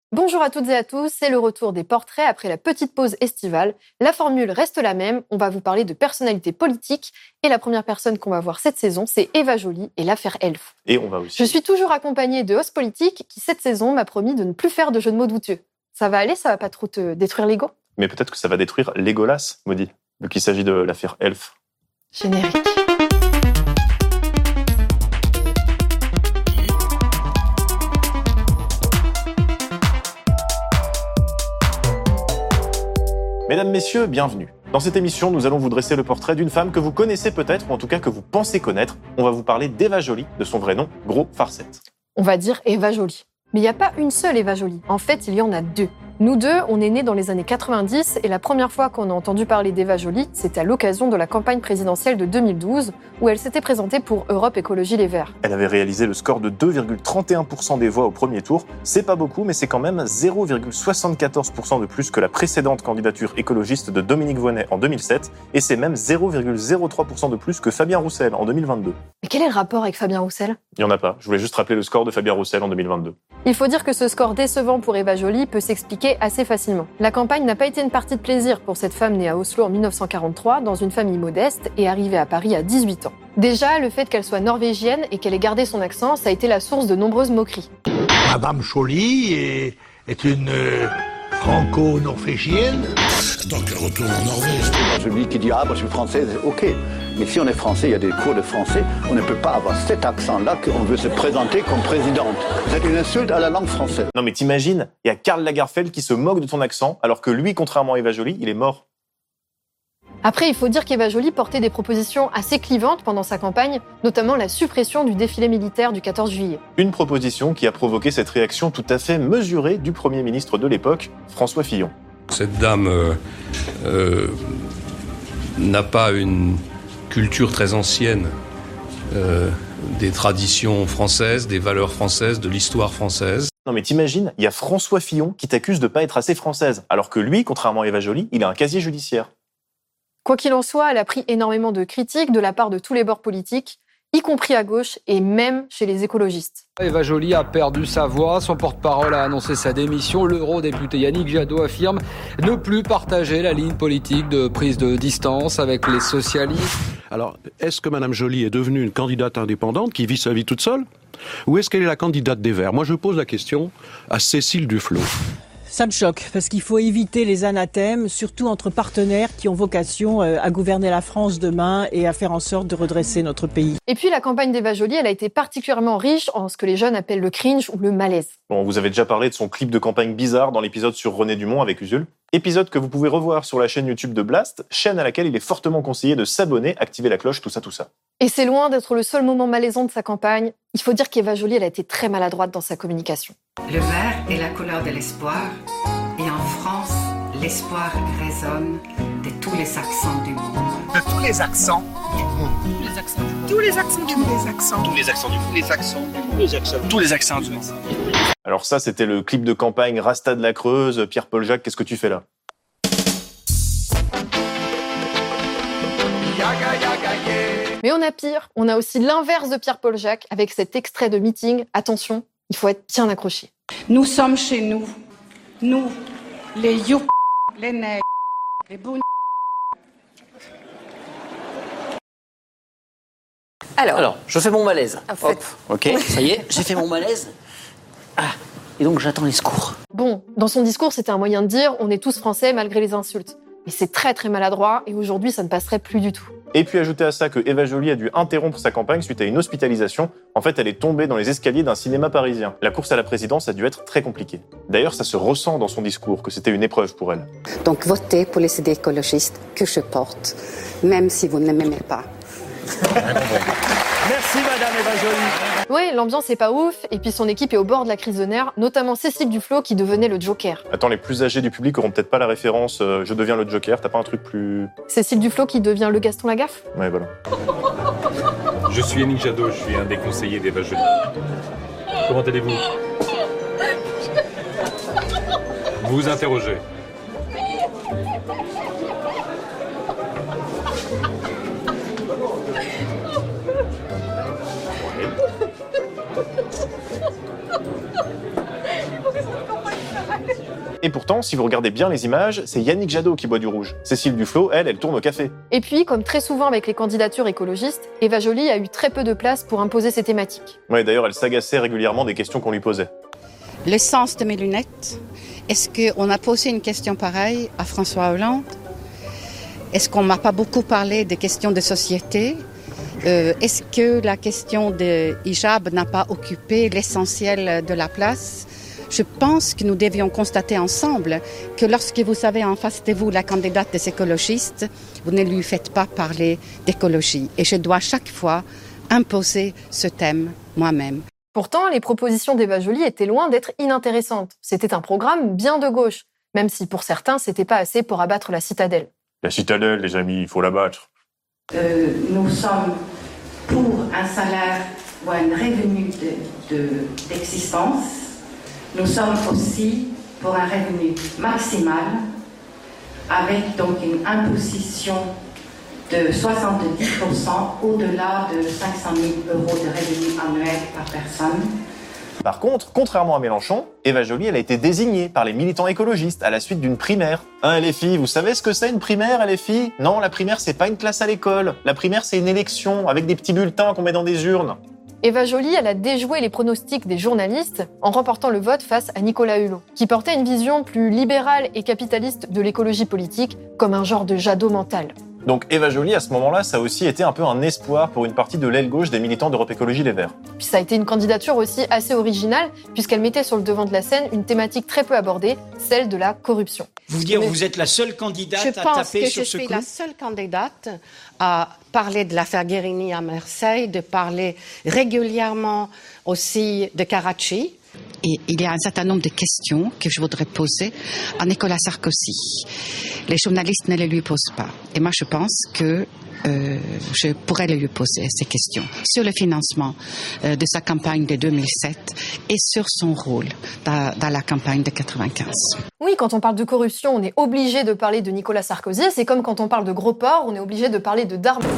Bonjour à toutes et à tous, c'est le retour des portraits après la petite pause estivale. La formule reste la même, on va vous parler de personnalités politiques et la première personne qu'on va voir cette saison, c'est Eva Joly et l'affaire Elf. Et on va aussi... Je suis toujours accompagnée de Host Politique qui cette saison m'a promis de ne plus faire de jeux de mots douteux. Ça va aller, ça va pas trop te détruire l'ego ? Mais peut-être que ça va détruire Legolas, Maudit, vu qu'il s'agit de l'affaire Elf. Générique. Mesdames, messieurs, bienvenue. Dans cette émission, nous allons vous dresser le portrait d'une femme que vous connaissez peut-être, ou en tout cas que vous pensez connaître. On va vous parler d'Eva Joly, de son vrai nom, Gros Farcette. On va dire Eva Joly. Mais il n'y a pas une seule Eva Joly. En fait, il y en a deux. Nous deux, on est nés dans les années 90 et la première fois qu'on a entendu parler d'Eva Joly, c'était à l'occasion de la campagne présidentielle de 2012 où elle s'était présentée pour Europe Écologie Les Verts. Elle avait réalisé le score de 2,31% des voix au premier tour. C'est pas beaucoup, mais c'est quand même 0,74% de plus que la précédente candidature écologiste de Dominique Voynet en 2007 et c'est même 0,03% de plus que Fabien Roussel en 2022. Mais quel est le rapport avec Fabien Roussel ? Il n'y en a pas. Je voulais juste rappeler le score de Fabien Roussel en 2022. Il faut dire que ce score décevant pour Eva Joly peut s'expliquer assez facilement. La campagne n'a pas été une partie de plaisir pour cette femme née à Oslo en 1943 dans une famille modeste et arrivée à Paris à 18 ans. Déjà, le fait qu'elle soit norvégienne et qu'elle ait gardé son accent, ça a été la source de nombreuses moqueries. Madame Joly est une franco-norvégienne. Donc elle retourne en Norvège. Celui qui dit « Ah, moi je suis française », ok. Mais si on est français, il y a des cours de français, on ne peut pas avoir cet accent-là qu'on veut se présenter comme présidente. C'est une insulte à la langue française. Non mais t'imagines, il y a Karl Lagerfeld qui se moque de ton accent, alors que lui, contrairement à Eva Joly, il est mort. Après, il faut dire qu'Eva Joly portait des propositions assez clivantes pendant sa campagne, notamment la suppression du défilé militaire du 14 juillet. Une proposition qui a provoqué cette réaction tout à fait mesurée du Premier ministre de l'époque, François Fillon. Cette dame n'a pas une culture très ancienne des traditions françaises, des valeurs françaises, de l'histoire française. Non mais t'imagines, il y a François Fillon qui t'accuse de pas être assez française, alors que lui, contrairement à Eva Joly, il a un casier judiciaire. Quoi qu'il en soit, elle a pris énormément de critiques de la part de tous les bords politiques, y compris à gauche et même chez les écologistes. Eva Joly a perdu sa voix, son porte-parole a annoncé sa démission, l'eurodéputé Yannick Jadot affirme ne plus partager la ligne politique de prise de distance avec les socialistes. Alors, est-ce que Mme Joly est devenue une candidate indépendante qui vit sa vie toute seule ? Ou est-ce qu'elle est la candidate des Verts ? Moi, je pose la question à Cécile Duflot. Ça me choque, parce qu'il faut éviter les anathèmes, surtout entre partenaires qui ont vocation à gouverner la France demain et à faire en sorte de redresser notre pays. Et puis la campagne d'Eva Joly, elle a été particulièrement riche en ce que les jeunes appellent le cringe ou le malaise. Bon, vous avez déjà parlé de son clip de campagne bizarre dans l'épisode sur René Dumont avec Usul. Épisode que vous pouvez revoir sur la chaîne YouTube de Blast, chaîne à laquelle il est fortement conseillé de s'abonner, activer la cloche, tout ça. Et c'est loin d'être le seul moment malaisant de sa campagne. Il faut dire qu'Eva Joly, elle a été très maladroite dans sa communication. Le vert est la couleur de l'espoir, et en France, l'espoir résonne de tous les accents du monde. De tous les accents du monde. Tous les accents du monde. Tous les accents du monde. Tous les accents du monde. Tous les accents du monde. Alors ça, c'était le clip de campagne Rasta de la Creuse. Pierre-Paul Jacques, qu'est-ce que tu fais là ? Mais on a pire, on a aussi l'inverse de Pierre-Paul Jacques avec cet extrait de meeting. Attention, il faut être bien accroché. Nous sommes chez nous. Nous, les you, les nègres, les bounes. Alors, je fais mon malaise. Hop, ok, ça y est, j'ai fait mon malaise. Ah, et donc j'attends les secours. Bon, dans son discours, c'était un moyen de dire « on est tous français malgré les insultes ». Mais c'est très très maladroit et aujourd'hui, ça ne passerait plus du tout. Et puis ajoutez à ça que Eva Joly a dû interrompre sa campagne suite à une hospitalisation. En fait, elle est tombée dans les escaliers d'un cinéma parisien. La course à la présidence a dû être très compliquée. D'ailleurs, ça se ressent dans son discours que c'était une épreuve pour elle. Donc votez pour les idées écologistes que je porte, même si vous ne m'aimez pas. Merci Madame Eva Joly. Ouais, l'ambiance est pas ouf, et puis son équipe est au bord de la crise de nerfs, notamment Cécile Duflot qui devenait le Joker. Attends, les plus âgés du public auront peut-être pas la référence je deviens le Joker, t'as pas un truc plus... Cécile Duflot qui devient le Gaston Lagaffe ? Ouais, voilà. Je suis Yannick Jadot, je suis un des conseillers d'Eva Joly. Comment allez-vous ? Vous vous interrogez. Et pourtant, si vous regardez bien les images, c'est Yannick Jadot qui boit du rouge. Cécile Duflot, elle tourne au café. Et puis, comme très souvent avec les candidatures écologistes, Eva Joly a eu très peu de place pour imposer ses thématiques. Ouais, d'ailleurs, elle s'agaçait régulièrement des questions qu'on lui posait. Le sens de mes lunettes. Est-ce qu'on a posé une question pareille à François Hollande? Est-ce qu'on m'a pas beaucoup parlé des questions de société? Est-ce que la question de hijab n'a pas occupé l'essentiel de la place? Je pense que nous devions constater ensemble que lorsque vous avez en face de vous la candidate des écologistes, vous ne lui faites pas parler d'écologie. Et je dois chaque fois imposer ce thème moi-même. Pourtant, les propositions d'Eva Joly étaient loin d'être inintéressantes. C'était un programme bien de gauche, même si pour certains, c'était pas assez pour abattre la citadelle. La citadelle, les amis, il faut la battre. Nous sommes pour un salaire ou un revenu d'existence. Nous sommes aussi pour un revenu maximal avec donc une imposition de 70% au-delà de 500 000 € de revenus annuels par personne. Par contre, contrairement à Mélenchon, Eva Joly, elle a été désignée par les militants écologistes à la suite d'une primaire. LFI, vous savez ce que c'est une primaire, LFI? Non, la primaire, c'est pas une classe à l'école. La primaire, c'est une élection avec des petits bulletins qu'on met dans des urnes. Eva Joly, elle a déjoué les pronostics des journalistes en remportant le vote face à Nicolas Hulot, qui portait une vision plus libérale et capitaliste de l'écologie politique, comme un genre de Jadot mental. Donc Eva Joly, à ce moment-là, ça a aussi été un peu un espoir pour une partie de l'aile gauche des militants d'Europe Écologie Les Verts. Puis ça a été une candidature aussi assez originale, puisqu'elle mettait sur le devant de la scène une thématique très peu abordée, celle de la corruption. Vous êtes la seule candidate à taper sur ce clou? Je suis la seule candidate à parler de l'affaire Guérini à Marseille, de parler régulièrement aussi de Karachi. Et il y a un certain nombre de questions que je voudrais poser à Nicolas Sarkozy. Les journalistes ne les lui posent pas. Et moi, je pense que je pourrais lui poser ces questions sur le financement de sa campagne de 2007 et sur son rôle dans la campagne de 95. Oui, quand on parle de corruption, on est obligé de parler de Nicolas Sarkozy. C'est comme quand on parle de gros porc, on est obligé de parler de Darmanin.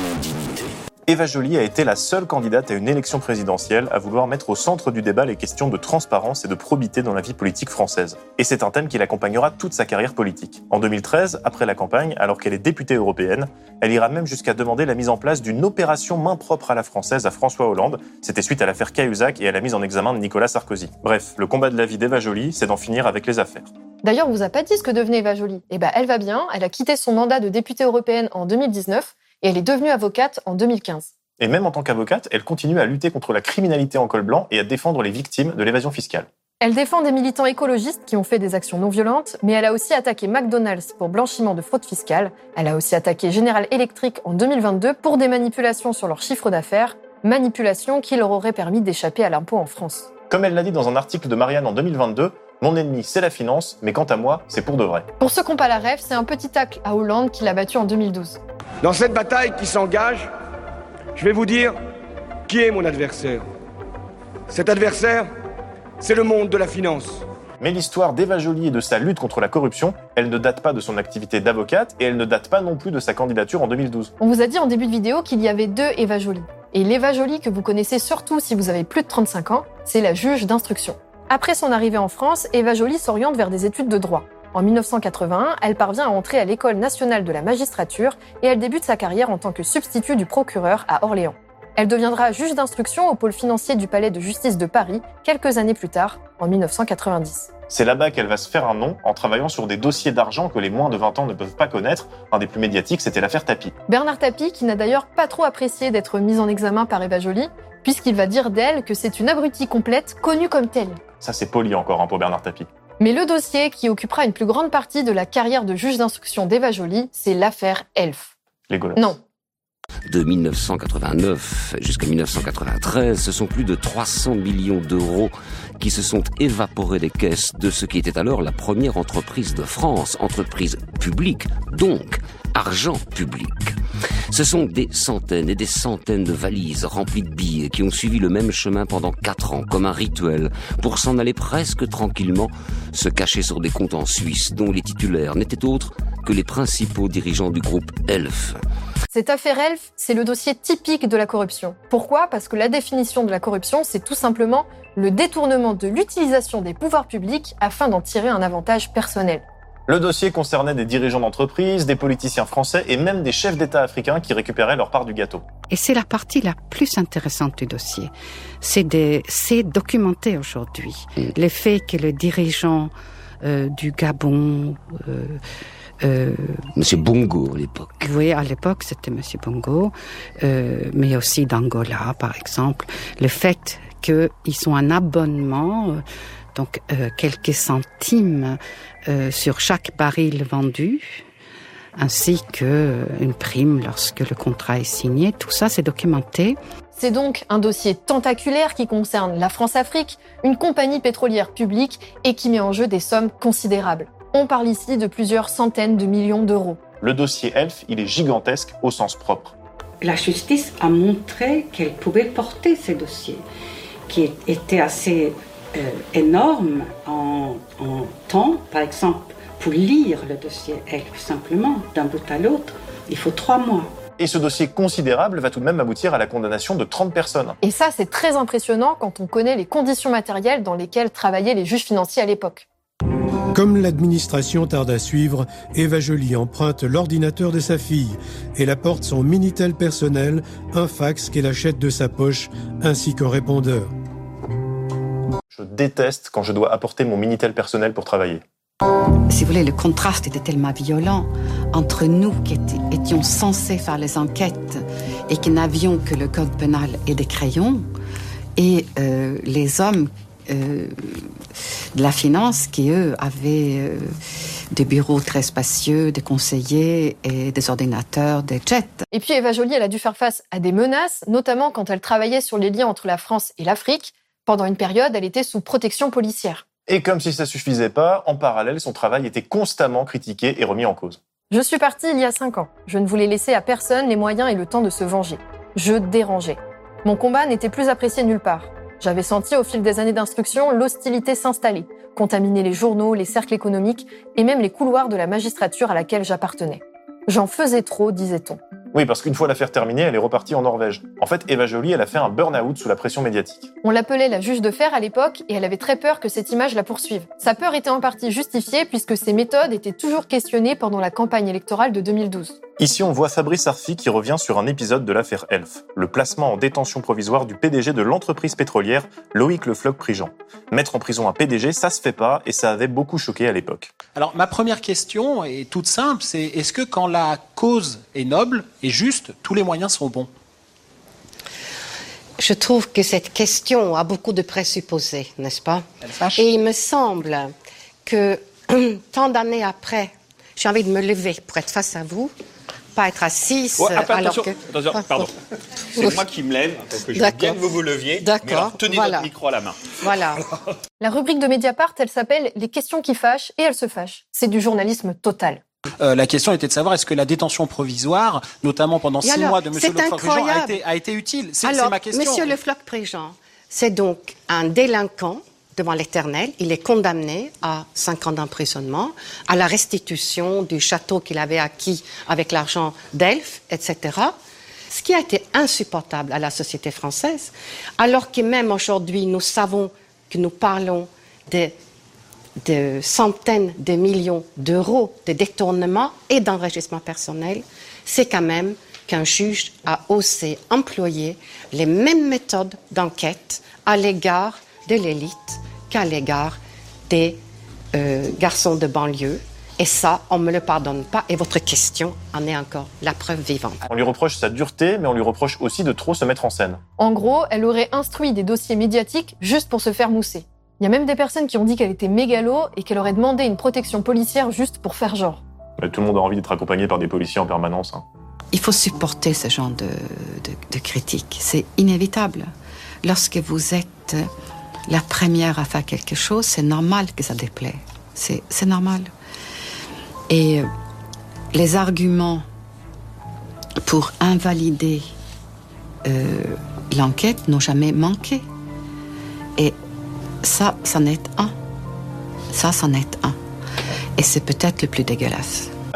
Eva Joly a été la seule candidate à une élection présidentielle à vouloir mettre au centre du débat les questions de transparence et de probité dans la vie politique française. Et c'est un thème qui l'accompagnera toute sa carrière politique. En 2013, après la campagne, alors qu'elle est députée européenne, elle ira même jusqu'à demander la mise en place d'une opération main propre à la française à François Hollande. C'était suite à l'affaire Cahuzac et à la mise en examen de Nicolas Sarkozy. Bref, le combat de la vie d'Eva Joly, c'est d'en finir avec les affaires. D'ailleurs, on vous a pas dit ce que devenait Eva Joly. Elle va bien, elle a quitté son mandat de députée européenne en 2019 et elle est devenue avocate en 2015. Et même en tant qu'avocate, elle continue à lutter contre la criminalité en col blanc et à défendre les victimes de l'évasion fiscale. Elle défend des militants écologistes qui ont fait des actions non violentes, mais elle a aussi attaqué McDonald's pour blanchiment de fraude fiscale. Elle a aussi attaqué General Electric en 2022 pour des manipulations sur leur chiffre d'affaires, manipulations qui leur auraient permis d'échapper à l'impôt en France. Comme elle l'a dit dans un article de Marianne en 2022, « Mon ennemi, c'est la finance, mais quant à moi, c'est pour de vrai. » Pour ceux qui n'ont pas la rêve, c'est un petit tacle à Hollande qui l'a battu en 2012. Dans cette bataille qui s'engage, je vais vous dire qui est mon adversaire. Cet adversaire, c'est le monde de la finance. Mais l'histoire d'Eva Joly et de sa lutte contre la corruption, elle ne date pas de son activité d'avocate et elle ne date pas non plus de sa candidature en 2012. On vous a dit en début de vidéo qu'il y avait deux Eva Joly. Et l'Eva Joly que vous connaissez surtout si vous avez plus de 35 ans, c'est la juge d'instruction. Après son arrivée en France, Eva Joly s'oriente vers des études de droit. En 1981, elle parvient à entrer à l'École nationale de la magistrature et elle débute sa carrière en tant que substitut du procureur à Orléans. Elle deviendra juge d'instruction au pôle financier du Palais de justice de Paris quelques années plus tard, en 1990. C'est là-bas qu'elle va se faire un nom en travaillant sur des dossiers d'argent que les moins de 20 ans ne peuvent pas connaître. Un des plus médiatiques, c'était l'affaire Tapie. Bernard Tapie, qui n'a d'ailleurs pas trop apprécié d'être mise en examen par Eva Joly, puisqu'il va dire d'elle que c'est une abrutie complète, connue comme telle. Ça, c'est poli encore pour Bernard Tapie. Mais le dossier qui occupera une plus grande partie de la carrière de juge d'instruction d'Eva Joly, c'est l'affaire Elf. Les Gaulois. Non. De 1989 jusqu'à 1993, ce sont plus de 300 millions d'euros qui se sont évaporés des caisses de ce qui était alors la première entreprise de France, entreprise publique, donc argent public. Ce sont des centaines et des centaines de valises remplies de billets qui ont suivi le même chemin pendant 4 ans, comme un rituel, pour s'en aller presque tranquillement, se cacher sur des comptes en Suisse dont les titulaires n'étaient autres que les principaux dirigeants du groupe Elf. Cette affaire Elf, c'est le dossier typique de la corruption. Pourquoi ? Parce que la définition de la corruption, c'est tout simplement le détournement de l'utilisation des pouvoirs publics afin d'en tirer un avantage personnel. Le dossier concernait des dirigeants d'entreprise, des politiciens français et même des chefs d'État africains qui récupéraient leur part du gâteau. Et c'est la partie la plus intéressante du dossier. C'est documenté aujourd'hui. Le fait que le dirigeant du Gabon... Monsieur Bongo, à l'époque. Oui, à l'époque, c'était Monsieur Bongo, mais aussi d'Angola, par exemple. Le fait qu'ils ont un abonnement... Donc, quelques centimes sur chaque baril vendu, ainsi qu'une prime lorsque le contrat est signé. Tout ça, c'est documenté. C'est donc un dossier tentaculaire qui concerne la France-Afrique, une compagnie pétrolière publique et qui met en jeu des sommes considérables. On parle ici de plusieurs centaines de millions d'euros. Le dossier Elf, il est gigantesque au sens propre. La justice a montré qu'elle pouvait porter ces dossiers, qui étaient assez... énorme en temps. Par exemple, pour lire le dossier Elf simplement, d'un bout à l'autre, il faut 3 mois. Et ce dossier considérable va tout de même aboutir à la condamnation de 30 personnes. Et ça, c'est très impressionnant quand on connaît les conditions matérielles dans lesquelles travaillaient les juges financiers à l'époque. Comme l'administration tarde à suivre, Eva Joly emprunte l'ordinateur de sa fille. Elle apporte son Minitel personnel, un fax qu'elle achète de sa poche, ainsi qu'un répondeur. Je déteste quand je dois apporter mon Minitel personnel pour travailler. Si vous voulez, le contraste était tellement violent entre nous qui étions censés faire les enquêtes et qui n'avions que le code pénal et des crayons, et les hommes de la finance qui, eux, avaient des bureaux très spacieux, des conseillers et des ordinateurs, des jets. Et puis Eva Joly, elle a dû faire face à des menaces, notamment quand elle travaillait sur les liens entre la France et l'Afrique. Pendant une période, elle était sous protection policière. Et comme si ça suffisait pas, en parallèle, son travail était constamment critiqué et remis en cause. Je suis partie il y a 5 ans. Je ne voulais laisser à personne les moyens et le temps de se venger. Je dérangeais. Mon combat n'était plus apprécié nulle part. J'avais senti au fil des années d'instruction l'hostilité s'installer, contaminer les journaux, les cercles économiques et même les couloirs de la magistrature à laquelle j'appartenais. J'en faisais trop, disait-on. Oui, parce qu'une fois l'affaire terminée, elle est repartie en Norvège. En fait, Eva Joly, elle a fait un burn-out sous la pression médiatique. On l'appelait la juge de fer à l'époque et elle avait très peur que cette image la poursuive. Sa peur était en partie justifiée puisque ses méthodes étaient toujours questionnées pendant la campagne électorale de 2012. Ici, on voit Fabrice Arfi qui revient sur un épisode de l'affaire Elf, le placement en détention provisoire du PDG de l'entreprise pétrolière, Loïc Le Floch-Prigent. Mettre en prison un PDG, ça se fait pas et ça avait beaucoup choqué à l'époque. Alors, ma première question est toute simple, c'est est-ce que quand la cause est noble et juste, tous les moyens sont bons ? Je trouve que cette question a beaucoup de présupposés, n'est-ce pas ? Et il me semble que tant d'années après, j'ai envie de me lever pour être face à vous, pas être assise alors que... Attention, pardon. C'est moi qui me lève, parce que je veux bien que vous vous leviez, mais alors tenez votre micro à la main. Voilà. La rubrique de Mediapart, elle s'appelle « Les questions qui fâchent » et elle se fâche. C'est du journalisme total. La question était de savoir est-ce que la détention provisoire, notamment pendant 6 mois de M. Le Floch-Prigent, a été utile. C'est ma question. M. Le Floch-Prigent, c'est donc un délinquant devant l'Éternel. Il est condamné à 5 ans d'emprisonnement, à la restitution du château qu'il avait acquis avec l'argent d'Elf, etc. Ce qui a été insupportable à la société française, alors que même aujourd'hui, nous savons que nous parlons de centaines de millions d'euros de détournement et d'enrichissement personnel, c'est quand même qu'un juge a osé employer les mêmes méthodes d'enquête à l'égard de l'élite qu'à l'égard des garçons de banlieue. Et ça, on ne me le pardonne pas. Et votre question en est encore la preuve vivante. On lui reproche sa dureté, mais on lui reproche aussi de trop se mettre en scène. En gros, elle aurait instruit des dossiers médiatiques juste pour se faire mousser. Il y a même des personnes qui ont dit qu'elle était mégalo et qu'elle aurait demandé une protection policière juste pour faire genre. Mais tout le monde a envie d'être accompagné par des policiers en permanence. Il faut supporter ce genre de critiques. C'est inévitable. Lorsque vous êtes la première à faire quelque chose, c'est normal que ça déplaît. C'est normal. Et les arguments pour invalider l'enquête n'ont jamais manqué. Et ça en est un. Ça, c'en est un. Et c'est peut-être le plus dégueulasse.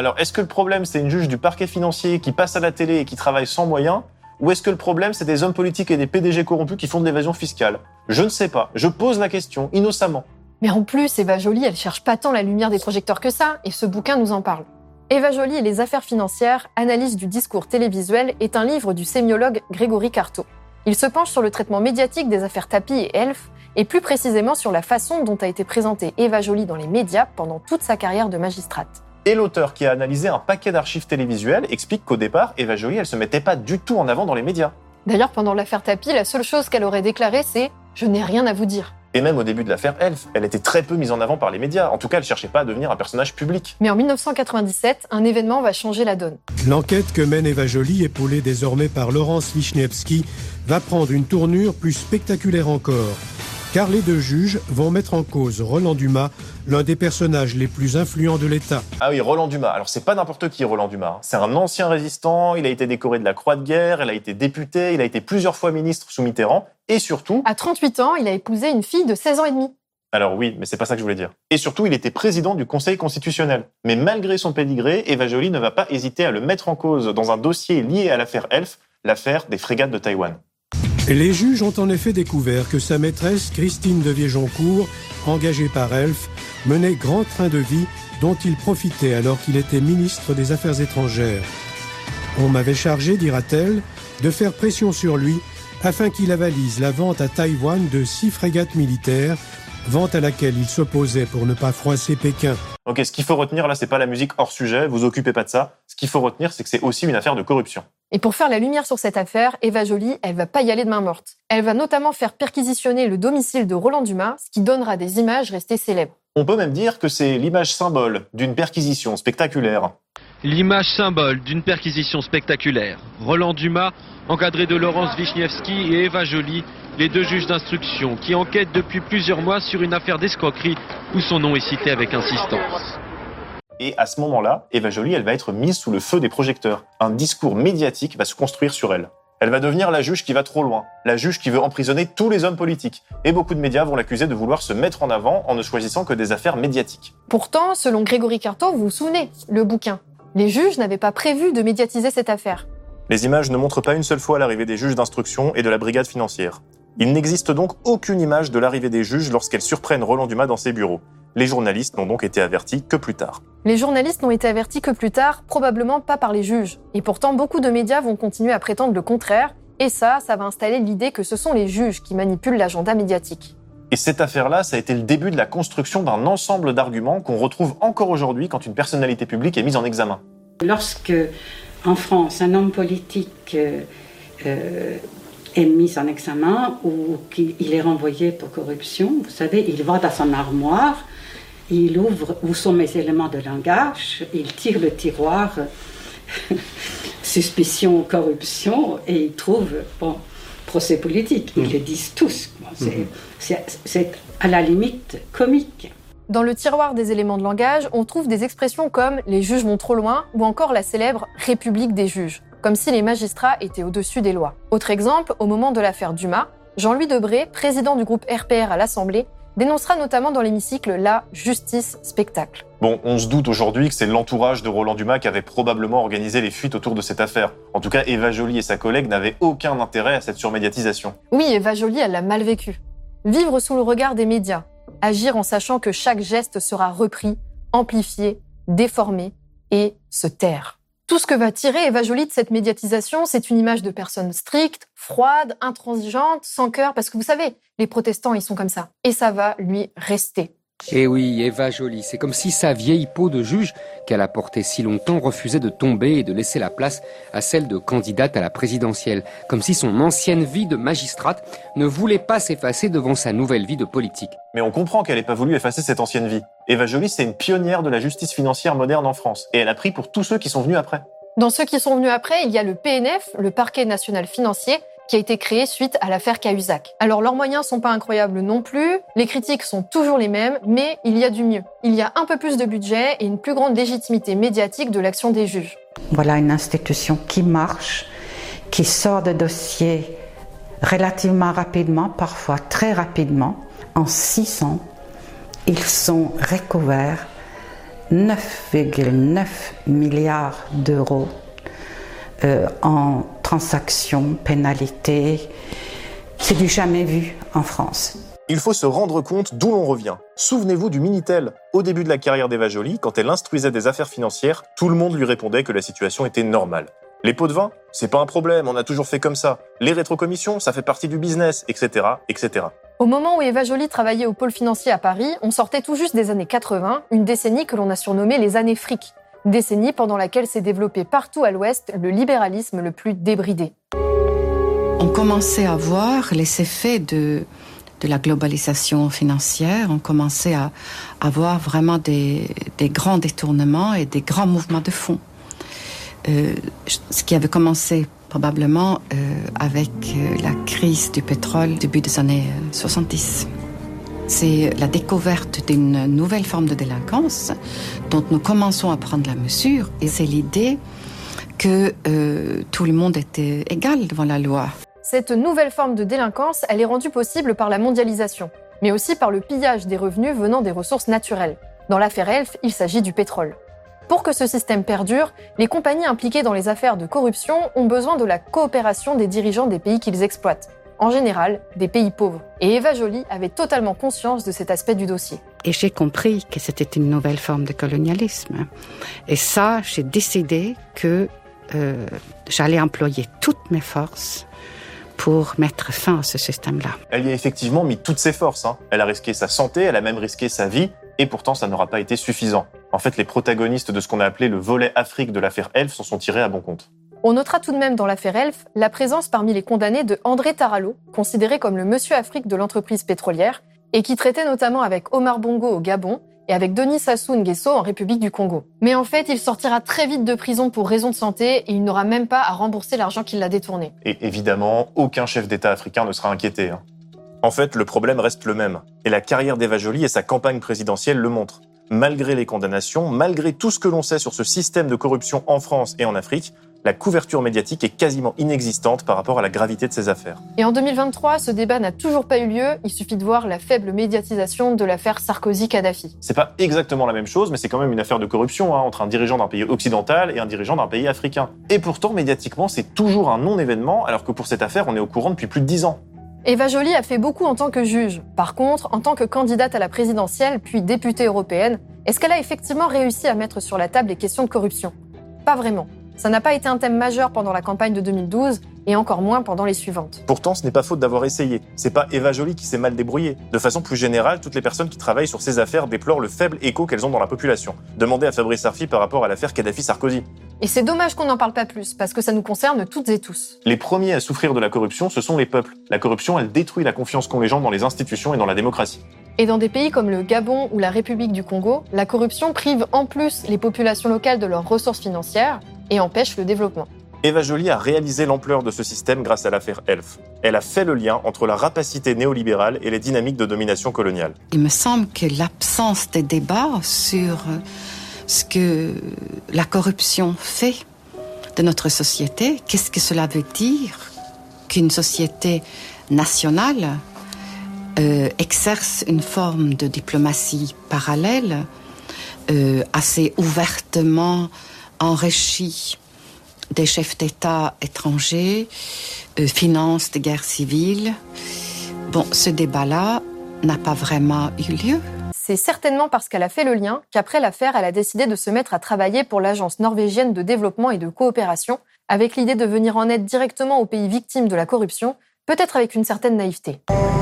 Alors, est-ce que le problème, c'est une juge du parquet financier qui passe à la télé et qui travaille sans moyens? Ou est-ce que le problème, c'est des hommes politiques et des PDG corrompus qui font de l'évasion fiscale? Je ne sais pas. Je pose la question, innocemment. Mais en plus, Eva Joly, elle cherche pas tant la lumière des projecteurs que ça, et ce bouquin nous en parle. Eva Joly et les affaires financières, analyse du discours télévisuel, est un livre du sémiologue Grégory Carto. Il se penche sur le traitement médiatique des affaires Tapie et Elf, et plus précisément sur la façon dont a été présentée Eva Joly dans les médias pendant toute sa carrière de magistrate. Et l'auteur, qui a analysé un paquet d'archives télévisuelles, explique qu'au départ, Eva Joly, elle se mettait pas du tout en avant dans les médias. D'ailleurs, pendant l'affaire Tapie, la seule chose qu'elle aurait déclarée, c'est « Je n'ai rien à vous dire ». Et même au début de l'affaire Elf, elle était très peu mise en avant par les médias. En tout cas, elle cherchait pas à devenir un personnage public. Mais en 1997, un événement va changer la donne. L'enquête que mène Eva Joly, épaulée désormais par Laurence Wischniewski, va prendre une tournure plus spectaculaire encore. Car les deux juges vont mettre en cause Roland Dumas, l'un des personnages les plus influents de l'État. Ah oui, Roland Dumas. Alors c'est pas n'importe qui, Roland Dumas. C'est un ancien résistant, il a été décoré de la Croix de guerre, il a été député, il a été plusieurs fois ministre sous Mitterrand, et surtout... À 38 ans, il a épousé une fille de 16 ans et demi. Alors oui, mais c'est pas ça que je voulais dire. Et surtout, il était président du Conseil constitutionnel. Mais malgré son pédigré, Eva Joly ne va pas hésiter à le mettre en cause dans un dossier lié à l'affaire Elf, l'affaire des frégates de Taïwan. Les juges ont en effet découvert que sa maîtresse, Christine de Viéjoncourt, engagée par Elf, menait grand train de vie dont il profitait alors qu'il était ministre des Affaires étrangères. On m'avait chargé, dira-t-elle, de faire pression sur lui afin qu'il avalise la vente à Taïwan de 6 frégates militaires, vente à laquelle il s'opposait pour ne pas froisser Pékin. Ok, ce qu'il faut retenir là, c'est pas la musique hors sujet, vous occupez pas de ça. Ce qu'il faut retenir, c'est que c'est aussi une affaire de corruption. Et pour faire la lumière sur cette affaire, Eva Joly, elle va pas y aller de main morte. Elle va notamment faire perquisitionner le domicile de Roland Dumas, ce qui donnera des images restées célèbres. On peut même dire que c'est l'image symbole d'une perquisition spectaculaire. L'image symbole d'une perquisition spectaculaire. Roland Dumas, encadré de Laurence Wischniewski et Eva Joly, les deux juges d'instruction qui enquêtent depuis plusieurs mois sur une affaire d'escroquerie où son nom est cité avec insistance. Et à ce moment-là, Eva Joly, elle va être mise sous le feu des projecteurs. Un discours médiatique va se construire sur elle. Elle va devenir la juge qui va trop loin, la juge qui veut emprisonner tous les hommes politiques. Et beaucoup de médias vont l'accuser de vouloir se mettre en avant en ne choisissant que des affaires médiatiques. Pourtant, selon Grégory Carto, vous vous souvenez, le bouquin, les juges n'avaient pas prévu de médiatiser cette affaire. Les images ne montrent pas une seule fois l'arrivée des juges d'instruction et de la brigade financière. Il n'existe donc aucune image de l'arrivée des juges lorsqu'elles surprennent Roland Dumas dans ses bureaux. Les journalistes n'ont donc été avertis que plus tard. Les journalistes n'ont été avertis que plus tard, probablement pas par les juges. Et pourtant, beaucoup de médias vont continuer à prétendre le contraire, et ça va installer l'idée que ce sont les juges qui manipulent l'agenda médiatique. Et cette affaire-là, ça a été le début de la construction d'un ensemble d'arguments qu'on retrouve encore aujourd'hui quand une personnalité publique est mise en examen. Lorsque, en France, un homme politique est mis en examen ou qu'il est renvoyé pour corruption, vous savez, il va dans son armoire, il ouvre où sont mes éléments de langage, il tire le tiroir, suspicion, corruption, et il trouve, procès politique. Ils le disent tous. C'est à la limite comique. Dans le tiroir des éléments de langage, on trouve des expressions comme « les juges vont trop loin » ou encore la célèbre « République des juges », comme si les magistrats étaient au-dessus des lois. Autre exemple, au moment de l'affaire Dumas, Jean-Louis Debré, président du groupe RPR à l'Assemblée, dénoncera notamment dans l'hémicycle la « justice spectacle ». Bon, on se doute aujourd'hui que c'est l'entourage de Roland Dumas qui avait probablement organisé les fuites autour de cette affaire. En tout cas, Eva Joly et sa collègue n'avaient aucun intérêt à cette surmédiatisation. Oui, Eva Joly, elle l'a mal vécu. Vivre sous le regard des médias, agir en sachant que chaque geste sera repris, amplifié, déformé et se taire. Tout ce que va tirer Eva Joly de cette médiatisation, c'est une image de personne stricte, froide, intransigeante, sans cœur, parce que vous savez, les protestants, ils sont comme ça. Et ça va lui rester. Et oui, Eva Joly, c'est comme si sa vieille peau de juge, qu'elle a portée si longtemps, refusait de tomber et de laisser la place à celle de candidate à la présidentielle. Comme si son ancienne vie de magistrate ne voulait pas s'effacer devant sa nouvelle vie de politique. Mais on comprend qu'elle n'ait pas voulu effacer cette ancienne vie. Eva Joly, c'est une pionnière de la justice financière moderne en France. Et elle a pris pour tous ceux qui sont venus après. Dans ceux qui sont venus après, il y a le PNF, le Parquet national financier, qui a été créé suite à l'affaire Cahuzac. Alors leurs moyens sont pas incroyables non plus, les critiques sont toujours les mêmes, mais il y a du mieux. Il y a un peu plus de budget et une plus grande légitimité médiatique de l'action des juges. Voilà une institution qui marche, qui sort de dossiers relativement rapidement, parfois très rapidement. En 6 ans, ils sont recouverts 9,9 milliards d'euros en transactions, pénalités. C'est du jamais vu en France. Il faut se rendre compte d'où l'on revient. Souvenez-vous du Minitel. Au début de la carrière d'Eva Joly, quand elle instruisait des affaires financières, tout le monde lui répondait que la situation était normale. Les pots de vin, c'est pas un problème, on a toujours fait comme ça. Les rétrocommissions, ça fait partie du business, etc., etc. Au moment où Eva Joly travaillait au pôle financier à Paris, on sortait tout juste des années 80, une décennie que l'on a surnommée les années fric. Décennie pendant laquelle s'est développé partout à l'Ouest le libéralisme le plus débridé. On commençait à voir les effets de la globalisation financière. On commençait à avoir vraiment des grands détournements et des grands mouvements de fonds. Ce qui avait commencé probablement avec la crise du pétrole début des années 70. C'est la découverte d'une nouvelle forme de délinquance dont nous commençons à prendre la mesure, et c'est l'idée que tout le monde était égal devant la loi. Cette nouvelle forme de délinquance, elle est rendue possible par la mondialisation, mais aussi par le pillage des revenus venant des ressources naturelles. Dans l'affaire Elf, il s'agit du pétrole. Pour que ce système perdure, les compagnies impliquées dans les affaires de corruption ont besoin de la coopération des dirigeants des pays qu'ils exploitent. En général, des pays pauvres. Et Eva Joly avait totalement conscience de cet aspect du dossier. Et j'ai compris que c'était une nouvelle forme de colonialisme. Et ça, j'ai décidé que j'allais employer toutes mes forces pour mettre fin à ce système-là. Elle y a effectivement mis toutes ses forces. Elle a risqué sa santé, elle a même risqué sa vie, et pourtant ça n'aura pas été suffisant. En fait, les protagonistes de ce qu'on a appelé le volet Afrique de l'affaire Elf s'en sont tirés à bon compte. On notera tout de même dans l'affaire Elf la présence parmi les condamnés de André Tarallo, considéré comme le monsieur Afrique de l'entreprise pétrolière, et qui traitait notamment avec Omar Bongo au Gabon et avec Denis Sassou Nguesso en République du Congo. Mais en fait, il sortira très vite de prison pour raison de santé et il n'aura même pas à rembourser l'argent qu'il a détourné. Et évidemment, aucun chef d'État africain ne sera inquiété. En fait, le problème reste le même. Et la carrière d'Eva Joly et sa campagne présidentielle le montrent. Malgré les condamnations, malgré tout ce que l'on sait sur ce système de corruption en France et en Afrique, la couverture médiatique est quasiment inexistante par rapport à la gravité de ces affaires. Et en 2023, ce débat n'a toujours pas eu lieu. Il suffit de voir la faible médiatisation de l'affaire Sarkozy-Kadhafi. C'est pas exactement la même chose, mais c'est quand même une affaire de corruption entre un dirigeant d'un pays occidental et un dirigeant d'un pays africain. Et pourtant, médiatiquement, c'est toujours un non-événement, alors que pour cette affaire, on est au courant depuis plus de 10 ans. Eva Joly a fait beaucoup en tant que juge. Par contre, en tant que candidate à la présidentielle, puis députée européenne, est-ce qu'elle a effectivement réussi à mettre sur la table les questions de corruption ? Pas vraiment. Ça n'a pas été un thème majeur pendant la campagne de 2012 et encore moins pendant les suivantes. Pourtant, ce n'est pas faute d'avoir essayé. C'est pas Eva Joly qui s'est mal débrouillée. De façon plus générale, toutes les personnes qui travaillent sur ces affaires déplorent le faible écho qu'elles ont dans la population. Demandez à Fabrice Arfi par rapport à l'affaire Kadhafi-Sarkozy. Et c'est dommage qu'on n'en parle pas plus, parce que ça nous concerne toutes et tous. Les premiers à souffrir de la corruption, ce sont les peuples. La corruption, elle détruit la confiance qu'ont les gens dans les institutions et dans la démocratie. Et dans des pays comme le Gabon ou la République du Congo, la corruption prive en plus les populations locales de leurs ressources financières et empêche le développement. Eva Joly a réalisé l'ampleur de ce système grâce à l'affaire Elf. Elle a fait le lien entre la rapacité néolibérale et les dynamiques de domination coloniale. Il me semble que l'absence de débat sur ce que la corruption fait de notre société, qu'est-ce que cela veut dire qu'une société nationale exerce une forme de diplomatie parallèle, assez ouvertement enrichie des chefs d'État étrangers, finance des guerres civiles. Bon, ce débat-là n'a pas vraiment eu lieu. C'est certainement parce qu'elle a fait le lien qu'après l'affaire, elle a décidé de se mettre à travailler pour l'Agence norvégienne de développement et de coopération, avec l'idée de venir en aide directement aux pays victimes de la corruption, peut-être avec une certaine naïveté.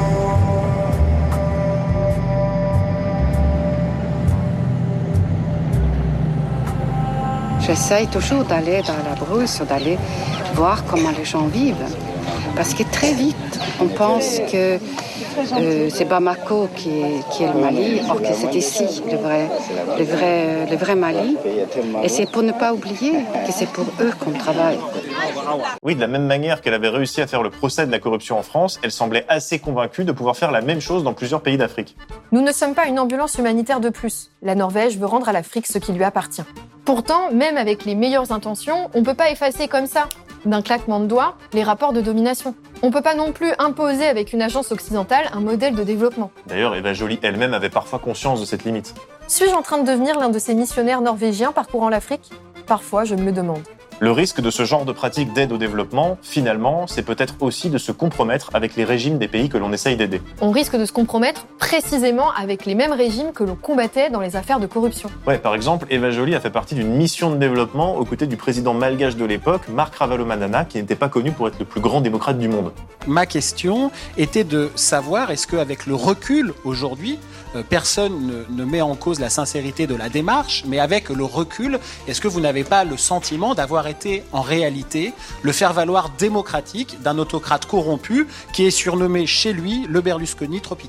J'essaye toujours d'aller dans la brousse, d'aller voir comment les gens vivent. Parce que très vite, on pense que c'est Bamako qui est le Mali, or que c'est ici le vrai Mali. Et c'est pour ne pas oublier que c'est pour eux qu'on travaille. Oui, de la même manière qu'elle avait réussi à faire le procès de la corruption en France, elle semblait assez convaincue de pouvoir faire la même chose dans plusieurs pays d'Afrique. Nous ne sommes pas une ambulance humanitaire de plus. La Norvège veut rendre à l'Afrique ce qui lui appartient. Pourtant, même avec les meilleures intentions, on ne peut pas effacer comme ça, d'un claquement de doigts, les rapports de domination. On ne peut pas non plus imposer avec une agence occidentale un modèle de développement. D'ailleurs, Eva Joly elle-même avait parfois conscience de cette limite. Suis-je en train de devenir l'un de ces missionnaires norvégiens parcourant l'Afrique ? Parfois, je me le demande. Le risque de ce genre de pratique d'aide au développement, finalement, c'est peut-être aussi de se compromettre avec les régimes des pays que l'on essaye d'aider. On risque de se compromettre précisément avec les mêmes régimes que l'on combattait dans les affaires de corruption. Ouais, par exemple, Eva Joly a fait partie d'une mission de développement aux côtés du président malgache de l'époque, Marc Ravalomanana, qui n'était pas connu pour être le plus grand démocrate du monde. Ma question était de savoir, est-ce qu'avec le recul aujourd'hui, personne ne met en cause la sincérité de la démarche, mais avec le recul, est-ce que vous n'avez pas le sentiment d'avoir été en réalité le faire-valoir démocratique d'un autocrate corrompu qui est surnommé chez lui le Berlusconi tropical ?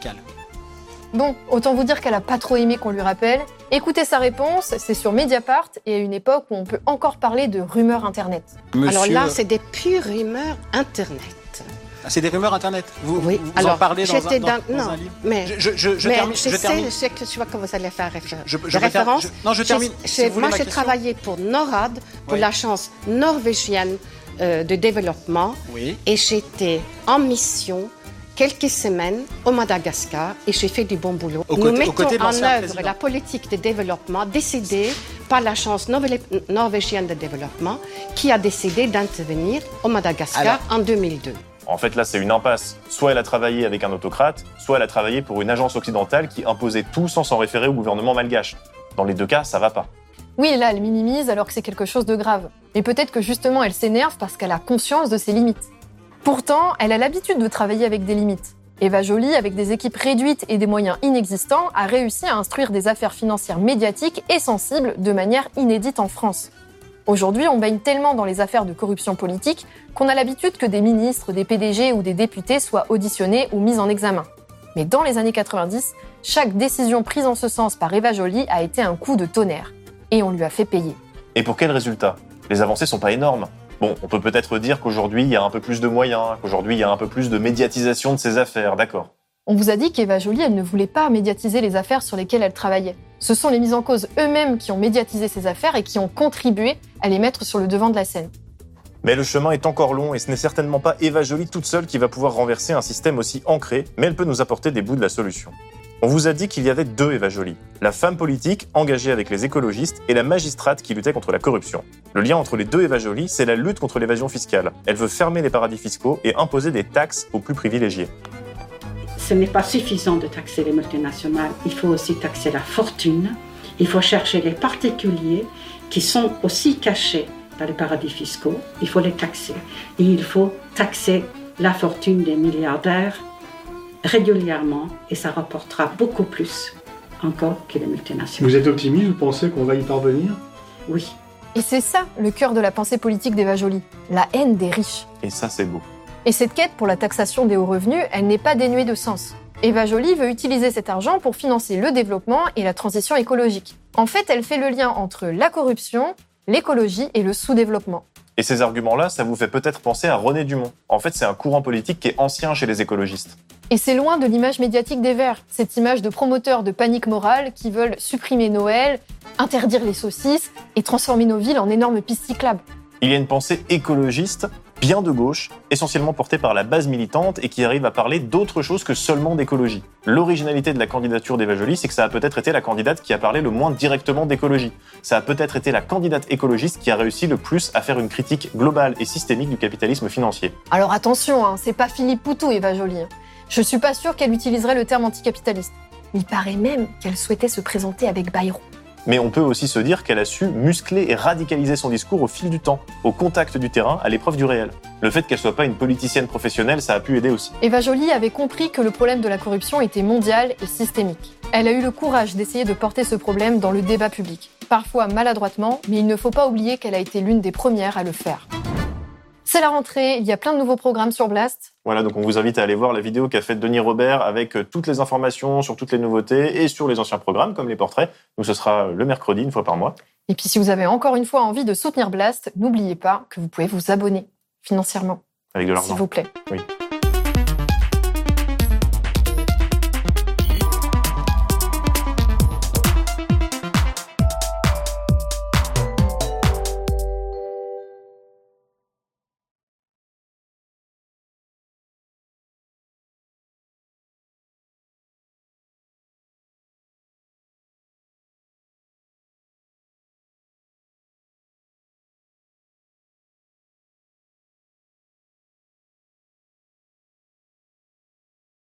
Bon, autant vous dire qu'elle a pas trop aimé qu'on lui rappelle. Écoutez sa réponse, c'est sur Mediapart et à une époque où on peut encore parler de rumeurs Internet. Alors là, c'est des pures rumeurs Internet. C'est des rumeurs Internet. Vous alors, en parlez dans un livre. Mais je termine. Je sais que vous allez faire référence. Je termine. Moi, j'ai travaillé pour NORAD, pour l'agence norvégienne de développement, et j'étais en mission quelques semaines au Madagascar et j'ai fait du bon boulot. Nous mettons en œuvre la politique de développement décidée par l'agence norvégienne de développement qui a décidé d'intervenir au Madagascar en 2002. En fait, là, c'est une impasse. Soit elle a travaillé avec un autocrate, soit elle a travaillé pour une agence occidentale qui imposait tout sans s'en référer au gouvernement malgache. Dans les deux cas, ça va pas. Oui, là, elle minimise alors que c'est quelque chose de grave. Mais peut-être que justement, elle s'énerve parce qu'elle a conscience de ses limites. Pourtant, elle a l'habitude de travailler avec des limites. Eva Joly, avec des équipes réduites et des moyens inexistants, a réussi à instruire des affaires financières médiatiques et sensibles de manière inédite en France. Aujourd'hui, on baigne tellement dans les affaires de corruption politique qu'on a l'habitude que des ministres, des PDG ou des députés soient auditionnés ou mis en examen. Mais dans les années 90, chaque décision prise en ce sens par Eva Joly a été un coup de tonnerre. Et on lui a fait payer. Et pour quel résultat ? Les avancées sont pas énormes. Bon, on peut peut-être dire qu'aujourd'hui, il y a un peu plus de moyens, qu'aujourd'hui, il y a un peu plus de médiatisation de ces affaires, d'accord. On vous a dit qu'Eva Joly, elle ne voulait pas médiatiser les affaires sur lesquelles elle travaillait. Ce sont les mis en cause eux-mêmes qui ont médiatisé ces affaires et qui ont contribué à les mettre sur le devant de la scène. Mais le chemin est encore long et ce n'est certainement pas Eva Joly toute seule qui va pouvoir renverser un système aussi ancré, mais elle peut nous apporter des bouts de la solution. On vous a dit qu'il y avait deux Eva Joly, la femme politique engagée avec les écologistes et la magistrate qui luttait contre la corruption. Le lien entre les deux Eva Joly, c'est la lutte contre l'évasion fiscale. Elle veut fermer les paradis fiscaux et imposer des taxes aux plus privilégiés. Ce n'est pas suffisant de taxer les multinationales, il faut aussi taxer la fortune, il faut chercher les particuliers qui sont aussi cachés dans les paradis fiscaux, il faut les taxer. Et il faut taxer la fortune des milliardaires régulièrement et ça rapportera beaucoup plus encore que les multinationales. Vous êtes optimiste, vous pensez qu'on va y parvenir ? Oui. Et c'est ça le cœur de la pensée politique d'Eva Joly, la haine des riches. Et ça, c'est beau. Et cette quête pour la taxation des hauts revenus, elle n'est pas dénuée de sens. Eva Joly veut utiliser cet argent pour financer le développement et la transition écologique. En fait, elle fait le lien entre la corruption, l'écologie et le sous-développement. Et ces arguments-là, ça vous fait peut-être penser à René Dumont. En fait, c'est un courant politique qui est ancien chez les écologistes. Et c'est loin de l'image médiatique des Verts, cette image de promoteurs de panique morale qui veulent supprimer Noël, interdire les saucisses et transformer nos villes en énormes pistes cyclables. Il y a une pensée écologiste, bien de gauche, essentiellement portée par la base militante et qui arrive à parler d'autre chose que seulement d'écologie. L'originalité de la candidature d'Eva Joly, c'est que ça a peut-être été la candidate qui a parlé le moins directement d'écologie. Ça a peut-être été la candidate écologiste qui a réussi le plus à faire une critique globale et systémique du capitalisme financier. Alors attention, c'est pas Philippe Poutou, Eva Joly. Je suis pas sûre qu'elle utiliserait le terme anticapitaliste. Il paraît même qu'elle souhaitait se présenter avec Bayrou. Mais on peut aussi se dire qu'elle a su muscler et radicaliser son discours au fil du temps, au contact du terrain, à l'épreuve du réel. Le fait qu'elle soit pas une politicienne professionnelle, ça a pu aider aussi. Eva Joly avait compris que le problème de la corruption était mondial et systémique. Elle a eu le courage d'essayer de porter ce problème dans le débat public. Parfois maladroitement, mais il ne faut pas oublier qu'elle a été l'une des premières à le faire. C'est la rentrée, il y a plein de nouveaux programmes sur Blast. Voilà, donc on vous invite à aller voir la vidéo qu'a faite Denis Robert avec toutes les informations sur toutes les nouveautés et sur les anciens programmes, comme les portraits. Donc ce sera le mercredi, une fois par mois. Et puis si vous avez encore une fois envie de soutenir Blast, n'oubliez pas que vous pouvez vous abonner financièrement. Avec de l'argent. S'il vous plaît. Oui.